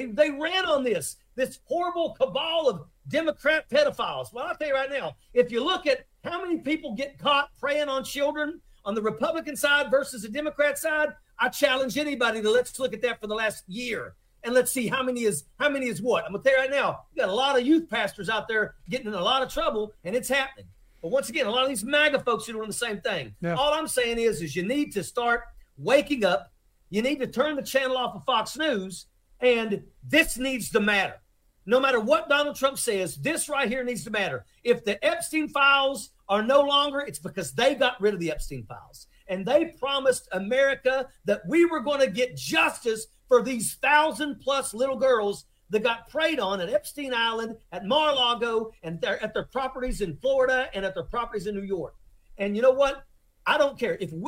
ran on this horrible cabal of Democrat pedophiles. Well, I'll tell you right now, if you look at how many people get caught preying on children on the Republican side versus the Democrat side, I challenge anybody to let's look at that for the last year and let's see how many is what. I'm going to tell you right now, you got a lot of youth pastors out there getting in a lot of trouble, and it's happening. But once again, a lot of these MAGA folks are doing the same thing. Yeah. All I'm saying is you need to start waking up. You need to turn the channel off of Fox News, and this needs to matter. No matter what Donald Trump says, this right here needs to matter. If the Epstein files are no longer, it's because they got rid of the Epstein files. And they promised America that we were going to get justice for these 1,000+ little girls that got preyed on at Epstein Island, at Mar-a-Lago, and at their properties in Florida and at their properties in New York. And you know what? I don't care. If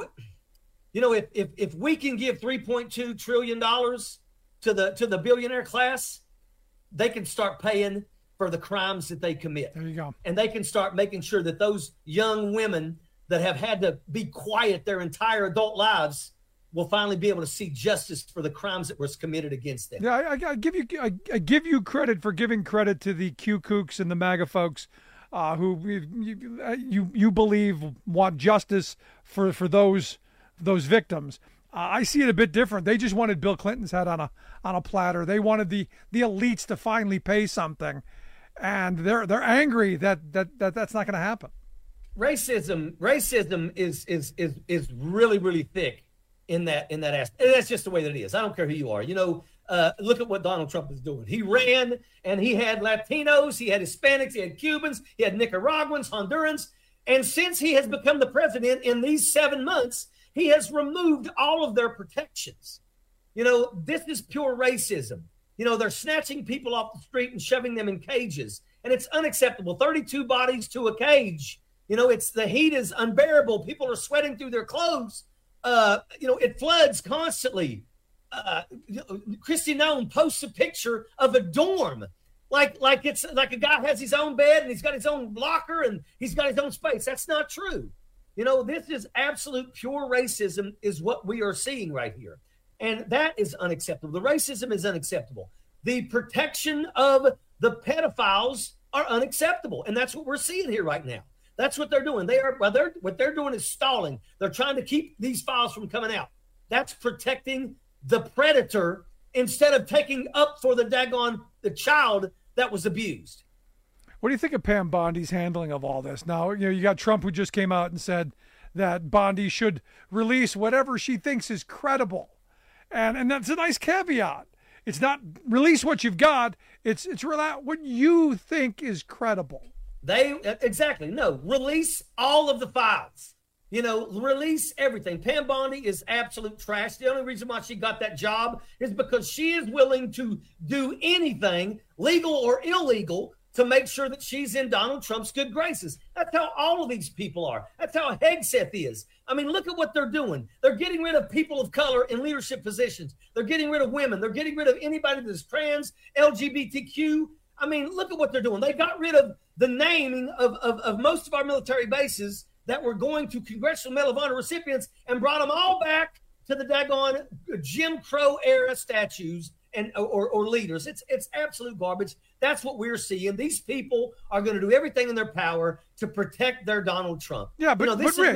we can give $3.2 trillion to the billionaire class, they can start paying for the crimes that they commit. There you go. And they can start making sure that those young women that have had to be quiet their entire adult lives will finally be able to see justice for the crimes that was committed against them. Yeah, I give you credit for giving credit to the Q kooks and the MAGA folks who you believe want justice for those victims. I see it a bit different. They just wanted Bill Clinton's head on a platter. They wanted the elites to finally pay something, and they're angry that that's not going to happen. Racism is really, really thick in that aspect. And that's just the way that it is. I don't care who you are. Look at what Donald Trump is doing. He ran and he had Latinos, he had Hispanics, he had Cubans, he had Nicaraguans, Hondurans, and since he has become the president in these 7 months, he has removed all of their protections. This is pure racism. They're snatching people off the street and shoving them in cages, and it's unacceptable. 32 bodies to a cage. The heat is unbearable. People are sweating through their clothes. It floods constantly. Kristi Noem posts a picture of a dorm, like it's like a guy has his own bed and he's got his own locker and he's got his own space. That's not true. This is absolute pure racism is what we are seeing right here. And that is unacceptable. The racism is unacceptable. The protection of the pedophiles are unacceptable. And that's what we're seeing here right now. That's what they're doing. What they're doing is stalling. They're trying to keep these files from coming out. That's protecting the predator instead of taking up for the child that was abused. What do you think of Pam Bondi's handling of all this? Now, you got Trump who just came out and said that Bondi should release whatever she thinks is credible. And that's a nice caveat. It's not release what you've got. It's what you think is credible. Exactly. No, release all of the files. Release everything. Pam Bondi is absolute trash. The only reason why she got that job is because she is willing to do anything, legal or illegal, to make sure that she's in Donald Trump's good graces. That's how all of these people are. That's how Hegseth is. I mean, look at what they're doing. They're getting rid of people of color in leadership positions. They're getting rid of women. They're getting rid of anybody that's trans, LGBTQ. I mean, look at what they're doing. They got rid of the naming of most of our military bases that were going to Congressional Medal of Honor recipients and brought them all back to the daggone Jim Crow era statues and or leaders. It's absolute garbage. That's what we're seeing. These people are going to do everything in their power to protect their Donald Trump. Yeah, but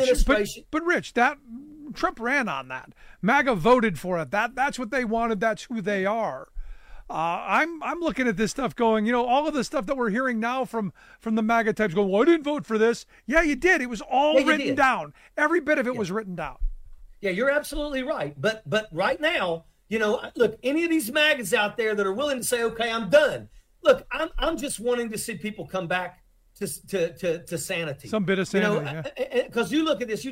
Rich, that Trump ran on that. MAGA voted for it. That's what they wanted. That's who they are. I'm looking at this stuff going, all of the stuff that we're hearing now from the MAGA types going, well, I didn't vote for this. Yeah, you did. It was all written down. Every bit of it was written down. Yeah, you're absolutely right. But right now, look, any of these MAGAs out there that are willing to say, okay, I'm done. Look, I'm just wanting to see people come back to sanity. Some bit of sanity, because you look at this,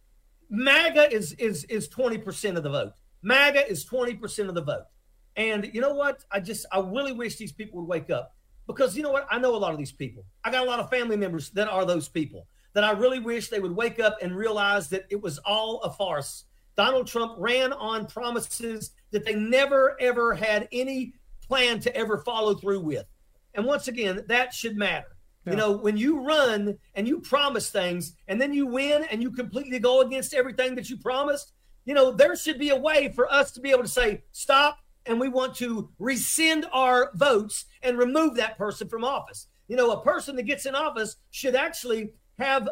MAGA is 20% of the vote. MAGA is 20% of the vote. And you know what? I really wish these people would wake up, because you know what? I know a lot of these people. I got a lot of family members that are those people that I really wish they would wake up and realize that it was all a farce. Donald Trump ran on promises that they never, ever had any plan to ever follow through with. And once again, that should matter. Yeah. When you run and you promise things and then you win and you completely go against everything that you promised, there should be a way for us to be able to say, stop, and we want to rescind our votes and remove that person from office. A person that gets in office should actually have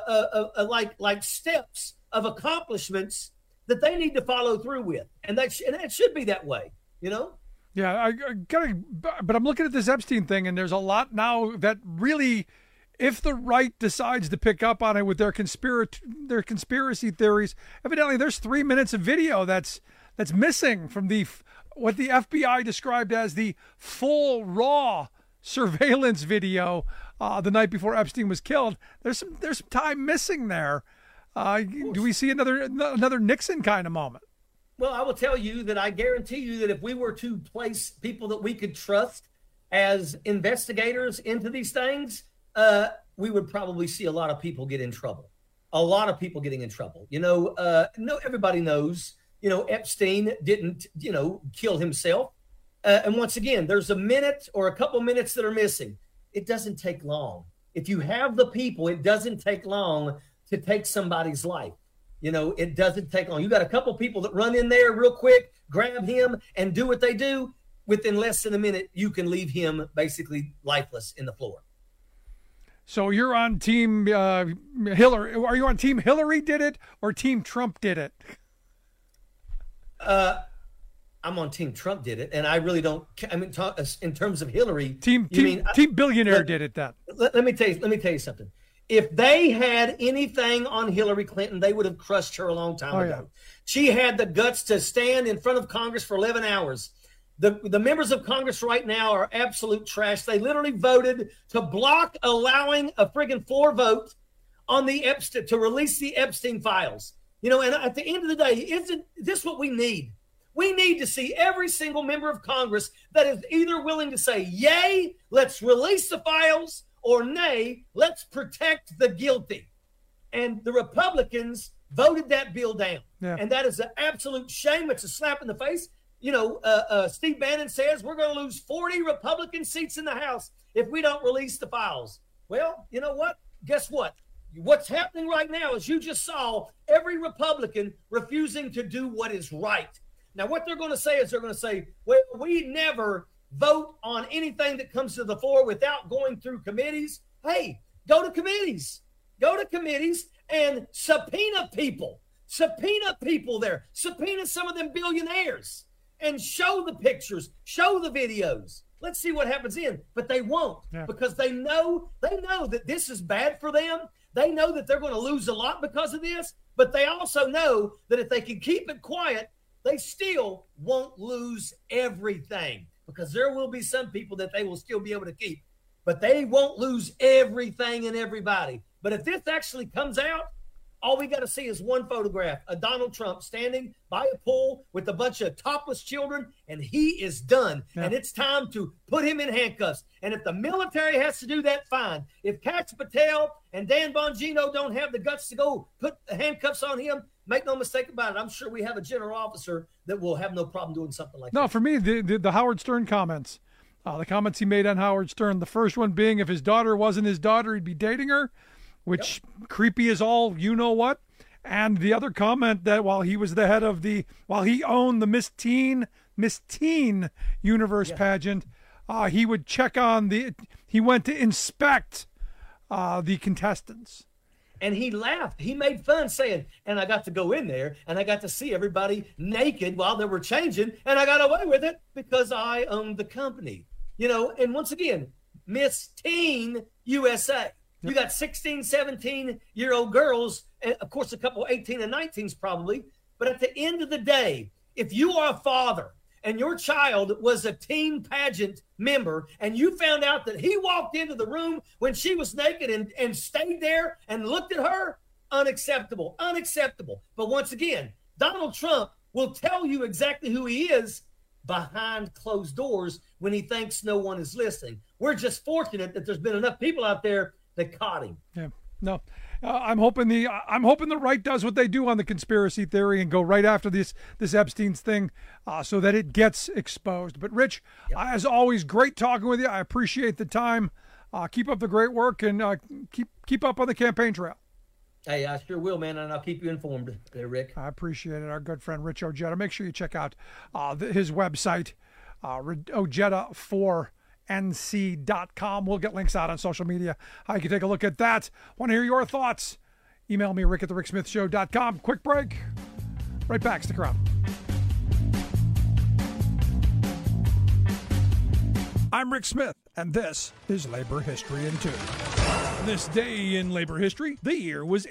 like steps of accomplishments that they need to follow through with, and that should be that way. Yeah, I gotta. But I'm looking at this Epstein thing, and there's a lot now that really, if the right decides to pick up on it with their conspiracy theories, evidently there's 3 minutes of video that's missing from what the FBI described as the full raw surveillance video the night before Epstein was killed. There's some time missing there. Do we see another Nixon kind of moment? Well, I will tell you that I guarantee you that if we were to place people that we could trust as investigators into these things, we would probably see a lot of people get in trouble. A lot of people getting in trouble. Everybody knows. Epstein didn't, kill himself. And once again, there's a minute or a couple minutes that are missing. It doesn't take long. If you have the people, it doesn't take long to take somebody's life. It doesn't take long. You got a couple people that run in there real quick, grab him, and do what they do. Within less than a minute, you can leave him basically lifeless in the floor. So you're on team Hillary. Are you on team Hillary did it or team Trump did it? I'm on team Trump did it, and I really don't. I mean, in terms of Hillary, team billionaire did it. Then let me tell you something. If they had anything on Hillary Clinton, they would have crushed her a long time ago. Yeah. She had the guts to stand in front of Congress for 11 hours. The members of Congress right now are absolute trash. They literally voted to block allowing a friggin' floor vote on the Epstein to release the Epstein files. And at the end of the day, isn't this what we need? We need to see every single member of Congress that is either willing to say, yay, let's release the files, or nay, let's protect the guilty. And the Republicans voted that bill down. Yeah. And that is an absolute shame. It's a slap in the face. Steve Bannon says we're going to lose 40 Republican seats in the House if we don't release the files. Well, you know what? Guess what? What's happening right now is you just saw every Republican refusing to do what is right. Now, what they're going to say is they're going to say, well, we never vote on anything that comes to the floor without going through committees. Hey, go to committees. Go to committees and subpoena people. Subpoena people there. Subpoena some of them billionaires and show the pictures, show the videos. Let's see what happens in. But they won't because they know that this is bad for them. They know that they're going to lose a lot because of this, but they also know that if they can keep it quiet, they still won't lose everything because there will be some people that they will still be able to keep, but they won't lose everything and everybody. But if this actually comes out, all we got to see is one photograph of Donald Trump standing by a pool with a bunch of topless children, and he is done. Yeah. And it's time to put him in handcuffs. And if the military has to do that, fine. If Kash Patel and Dan Bongino don't have the guts to go put handcuffs on him, make no mistake about it, I'm sure we have a general officer that will have no problem doing something like that. No, for me, the Howard Stern comments, the comments he made on Howard Stern, the first one being if his daughter wasn't his daughter, he'd be dating her, which creepy as all you know what. And the other comment that while he was the head of while he owned the Miss Teen Universe pageant, he would check on he went to inspect the contestants. And he laughed. He made fun saying, and I got to go in there and I got to see everybody naked while they were changing. And I got away with it because I owned the company. You know, and once again, Miss Teen USA. You got 16, 17-year-old girls, and of course, a couple 18 and 19s probably. But at the end of the day, if you are a father and your child was a teen pageant member and you found out that he walked into the room when she was naked and stayed there and looked at her, unacceptable, unacceptable. But once again, Donald Trump will tell you exactly who he is behind closed doors when he thinks no one is listening. We're just fortunate that there's been enough people out there that caught him. Yeah, no. I'm hoping the right does what they do on the conspiracy theory and go right after this Epstein's thing, so that it gets exposed. But Rich, as always, great talking with you. I appreciate the time. Keep up the great work and keep up on the campaign trail. Hey, I sure will, man, and I'll keep you informed there, Rick. I appreciate it. Our good friend Rich Ojeda. Make sure you check out his website, Ojeda4NC.com. We'll get links out on social media. You can take a look at that. Want to hear your thoughts? Email me, rick@thericksmithshow.com. Quick break. Right back. Stick around. I'm Rick Smith, and this is Labor History in 2. This day in labor history, the year was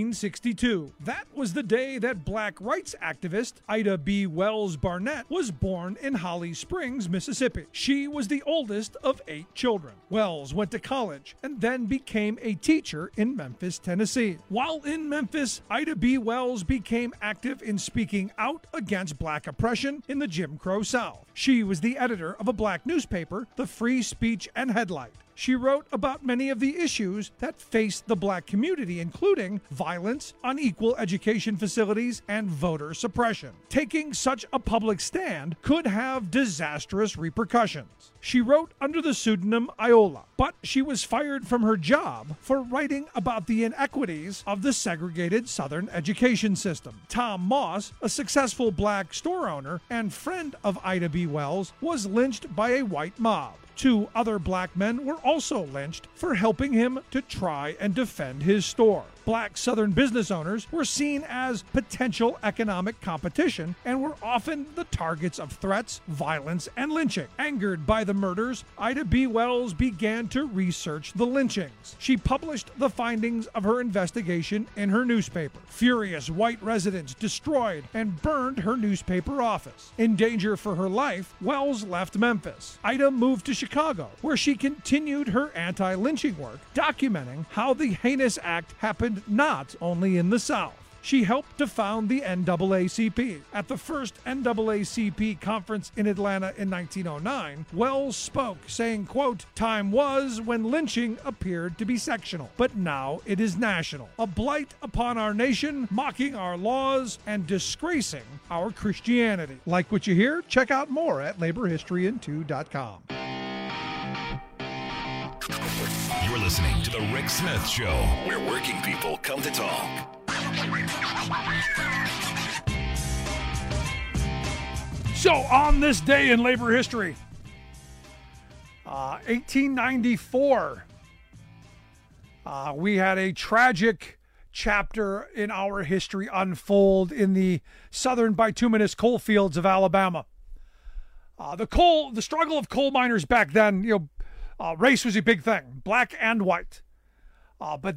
1862. That was the day that black rights activist Ida B. Wells Barnett was born in Holly Springs, Mississippi. She was the oldest of 8 children. Wells went to college and then became a teacher in Memphis, Tennessee. While in Memphis, Ida B. Wells became active in speaking out against black oppression in the Jim Crow South. She was the editor of a black newspaper, the Free Speech and Headlight. She wrote about many of the issues that faced the black community, including violence, unequal education facilities, and voter suppression. Taking such a public stand could have disastrous repercussions. She wrote under the pseudonym Iola, but she was fired from her job for writing about the inequities of the segregated Southern education system. Tom Moss, a successful black store owner and friend of Ida B. Wells, was lynched by a white mob. 2 other black men were also lynched for helping him to try and defend his store. Black Southern business owners were seen as potential economic competition and were often the targets of threats, violence, and lynching. Angered by the murders, Ida B. Wells began to research the lynchings. She published the findings of her investigation in her newspaper. Furious white residents destroyed and burned her newspaper office. In danger for her life, Wells left Memphis. Ida moved to Chicago, where she continued her anti-lynching work, documenting how the heinous act happened not only in the South. She helped to found the NAACP. At the first NAACP conference in Atlanta in 1909, Wells spoke, saying, quote, "Time was when lynching appeared to be sectional, but now it is national. A blight upon our nation, mocking our laws, and disgracing our Christianity." Like what you hear? Check out more at laborhistoryin2.com. You're listening to The Rick Smith Show, where working people come to talk. So, on this day in labor history, 1894, we had a tragic chapter in our history unfold in the southern bituminous coal fields of Alabama. The struggle of coal miners back then, race was a big thing, black and white. But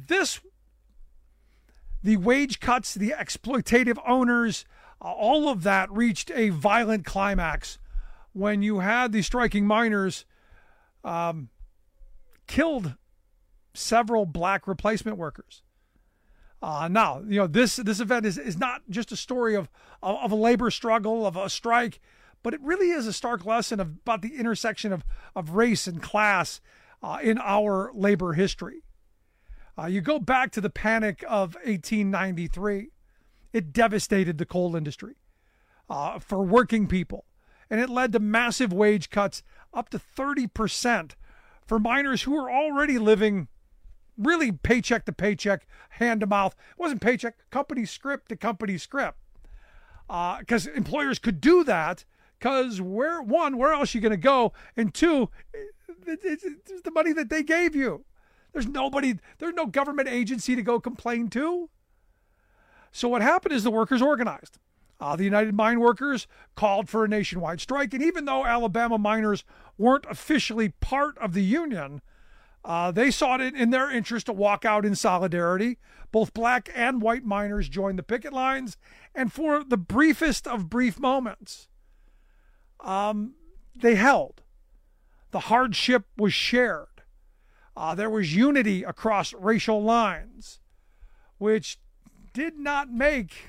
the wage cuts, the exploitative owners, all of that reached a violent climax when you had the striking miners killed several black replacement workers. Now, this event is not just a story of a labor struggle, of a strike, but it really is a stark lesson about the intersection of race and class in our labor history. You go back to the Panic of 1893. It devastated the coal industry for working people, and it led to massive wage cuts up to 30% for miners who were already living really paycheck to paycheck, hand to mouth. It wasn't paycheck, company script to company script. Because employers could do that because where else are you going to go? And two, it's the money that they gave you. There's no government agency to go complain to. So what happened is the workers organized. The United Mine Workers called for a nationwide strike. And even though Alabama miners weren't officially part of the union, they saw it in their interest to walk out in solidarity. Both black and white miners joined the picket lines. And for the briefest of brief moments, they held. The hardship was shared. There was unity across racial lines, which did not make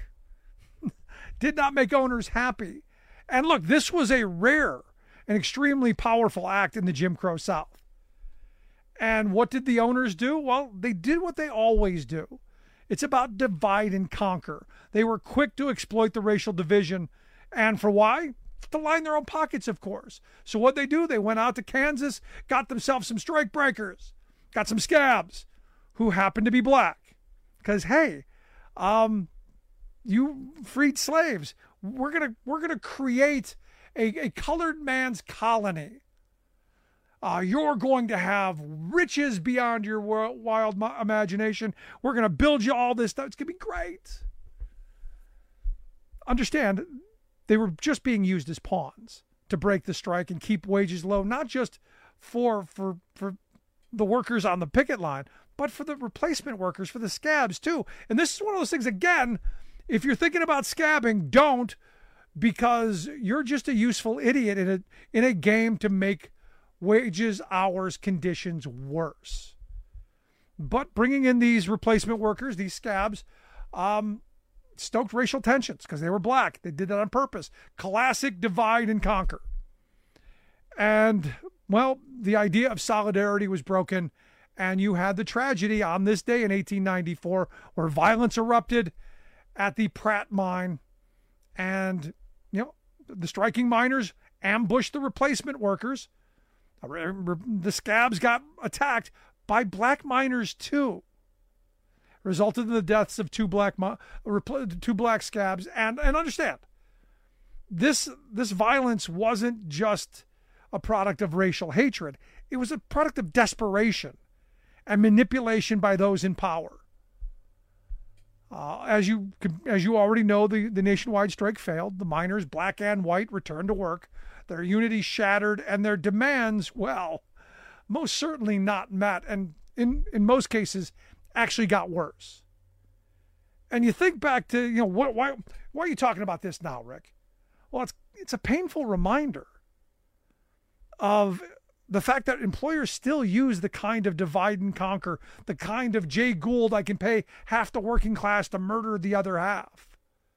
owners happy. And look, this was a rare and extremely powerful act in the Jim Crow South. And what did the owners do? Well, they did what they always do. It's about divide and conquer. They were quick to exploit the racial division. And for why? To line their own pockets, of course. So what they do, they went out to Kansas, got themselves some strike breakers, got some scabs who happened to be black. Because, hey, you freed slaves. We're gonna create a colored man's colony. You're going to have riches beyond your wild imagination. We're going to build you all this stuff. It's going to be great. Understand, they were just being used as pawns to break the strike and keep wages low, not just for the workers on the picket line, but for the replacement workers, for the scabs too. And this is one of those things, again, if you're thinking about scabbing, don't, because you're just a useful idiot in a game to make wages, hours, conditions worse. But bringing in these replacement workers, these scabs, stoked racial tensions because they were black. They did that on purpose. Classic divide and conquer. And, well, the idea of solidarity was broken, and you had the tragedy on this day in 1894 where violence erupted at the Pratt mine, and, the striking miners ambushed the replacement workers. The scabs got attacked by black miners too. Resulted in the deaths of two black scabs. And understand, this violence wasn't just a product of racial hatred. It was a product of desperation and manipulation by those in power. As you already know, the nationwide strike failed. The miners, black and white, returned to work. Their unity shattered, and their demands, well, most certainly not met, and in most cases, actually got worse. And you think back to, why are you talking about this now, Rick? Well, it's a painful reminder of the fact that employers still use the kind of divide and conquer, the kind of Jay Gould, I can pay half the working class to murder the other half.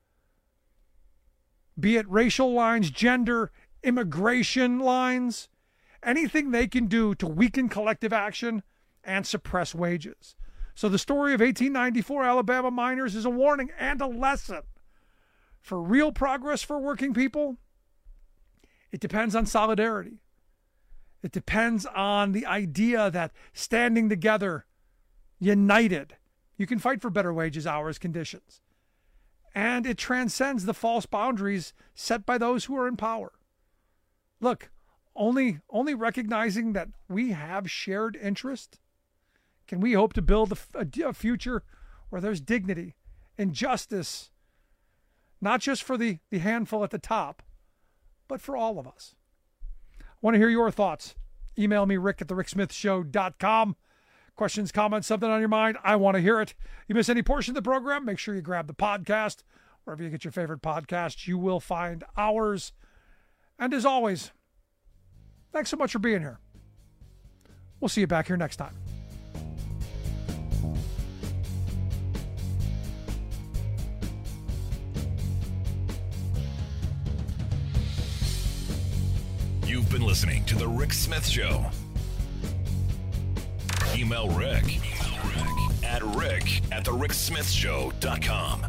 Be it racial lines, gender, immigration lines, anything they can do to weaken collective action and suppress wages. So the story of 1894 Alabama miners is a warning and a lesson. For real progress for working people, it depends on solidarity. It depends on the idea that standing together, united, you can fight for better wages, hours, conditions. And it transcends the false boundaries set by those who are in power. Look, only recognizing that we have shared interest can we hope to build a future where there's dignity and justice, not just for the handful at the top, but for all of us. I want to hear your thoughts. Email me, rick@thericksmithshow.com. Questions, comments, something on your mind, I want to hear it. You miss any portion of the program, make sure you grab the podcast. Wherever you get your favorite podcasts, you will find ours. And as always, thanks so much for being here. We'll see you back here next time. You've been listening to The Rick Smith Show. Email Rick at rick@thericksmithshow.com.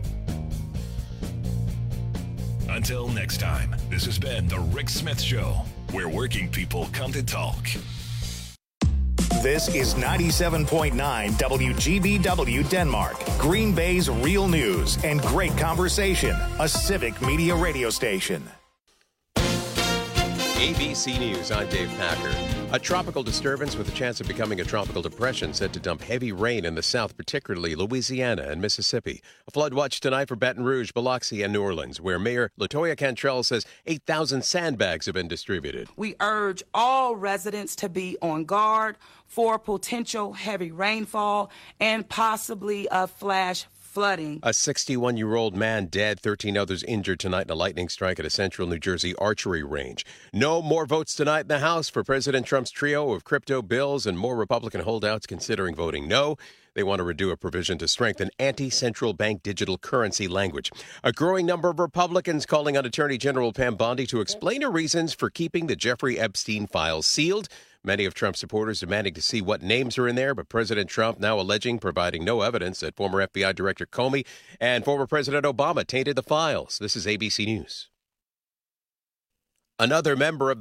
Until next time, this has been The Rick Smith Show, where working people come to talk. This is 97.9 WGBW Denmark, Green Bay's real news and great conversation, a civic media radio station. ABC News, I'm Dave Packer. A tropical disturbance with a chance of becoming a tropical depression set to dump heavy rain in the south, particularly Louisiana and Mississippi. A flood watch tonight for Baton Rouge, Biloxi, and New Orleans, where Mayor LaToya Cantrell says 8,000 sandbags have been distributed. We urge all residents to be on guard for potential heavy rainfall and possibly a flash flooding. A 61-year-old man dead, 13 others injured tonight in a lightning strike at a central New Jersey archery range. No more votes tonight in the House for President Trump's trio of crypto bills, and more Republican holdouts considering voting no. They want to redo a provision to strengthen anti-central bank digital currency language. A growing number of Republicans calling on Attorney General Pam Bondi to explain her reasons for keeping the Jeffrey Epstein files sealed. Many of Trump's supporters demanding to see what names are in there, but President Trump now alleging, providing no evidence, that former FBI Director Comey and former President Obama tainted the files. This is ABC News. Another member of